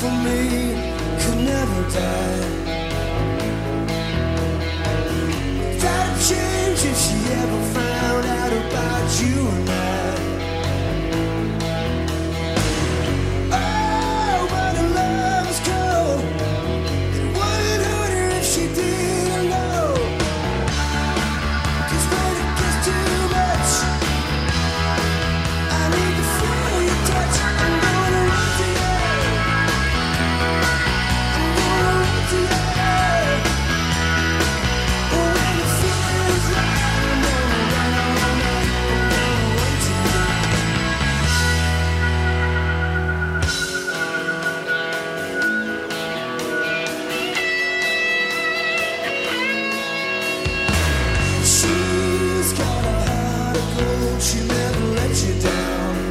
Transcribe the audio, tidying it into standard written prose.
for me could never die. That'd change if she ever found out about you and I. Oh, but her love is cold. It wouldn't hurt her if she didn't know. 'Cause when it gets too much, I need to feel your touch. I'm gonna run to you. I'm gonna run to you. When it feels right, I'm gonna run to you. She's got a heart of gold, she never let you down.